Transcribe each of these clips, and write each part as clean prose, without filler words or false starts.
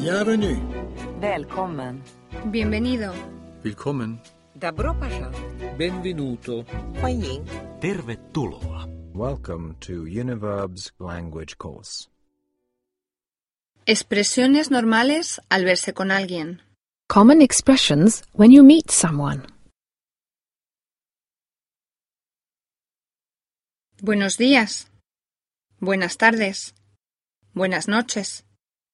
Bienvenue. Välkommen. Bienvenido. Willkommen. Добро пожаловать. Benvenuto. 欢迎. Tervetuloa. Welcome to Univerb's language course. Expresiones normales al verse con alguien. Common expressions when you meet someone. Buenos días. Buenas tardes. Buenas noches.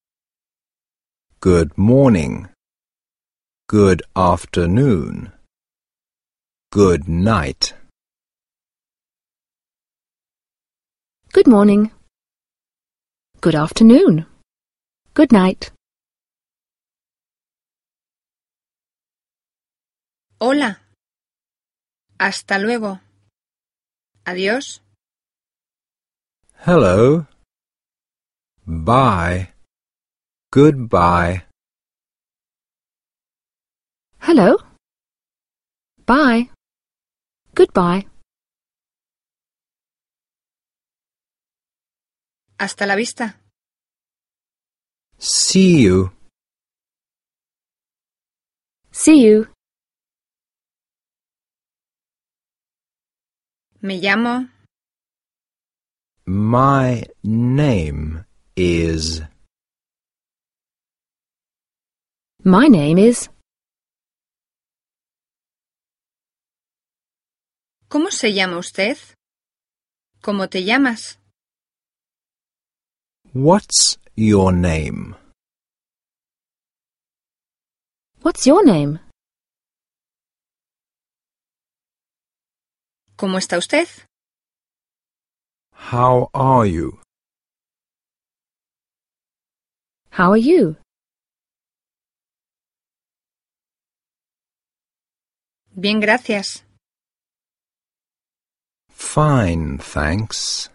Good morning. Good afternoon. Good night. Good morning. Good afternoon. Good night. Hola. Hasta luego. Adiós. Hello. Bye. Goodbye. Hello. Bye. Goodbye. Hasta la vista. See you. See you. Me llamo. My name is. My name is. ¿Cómo se llama usted? ¿Cómo te llamas? What's your name? What's your name? ¿Cómo está usted? How are you? How are you? Bien, gracias. Fine, thanks.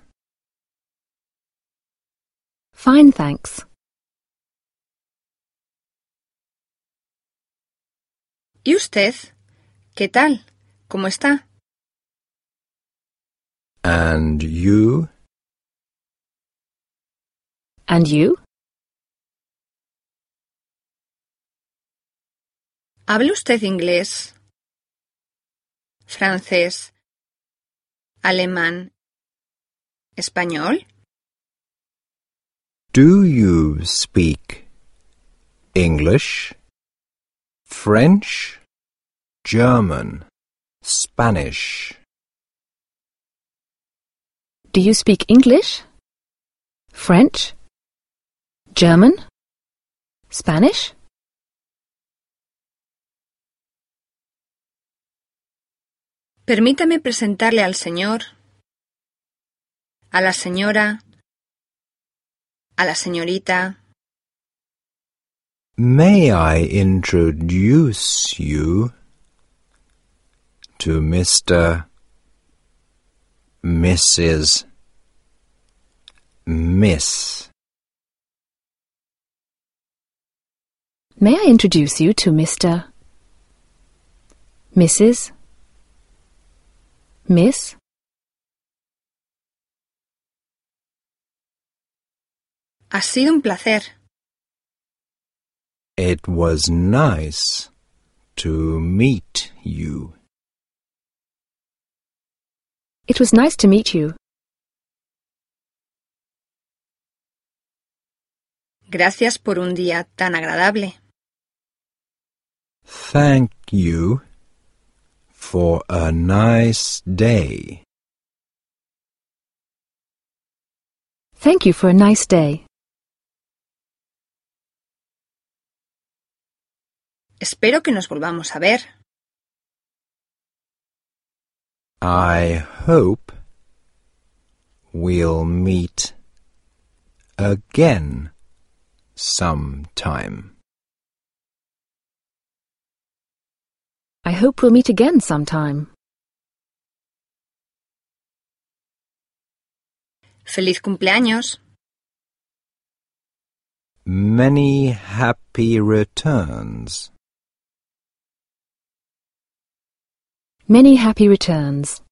Fine, thanks. ¿Y usted? ¿Qué tal? ¿Cómo está? And you? And you? ¿Habla usted inglés? ¿Francés? ¿Alemán? ¿Español? Do you speak English, French, German, Spanish? Do you speak English? French? German? Spanish? Permítame presentarle al señor, a la señora, a la señorita. May I introduce you to Mr. Mrs. Miss? May I introduce you to Mr. Mrs. Miss? Ha sido un placer. It was nice to meet you. It was nice to meet you. Gracias por un día tan agradable. Thank you for a nice day. Thank you for a nice day. Espero que nos volvamos a ver. I hope we'll meet again sometime. I hope we'll meet again sometime. ¡Feliz cumpleaños! Many happy returns. Many happy returns.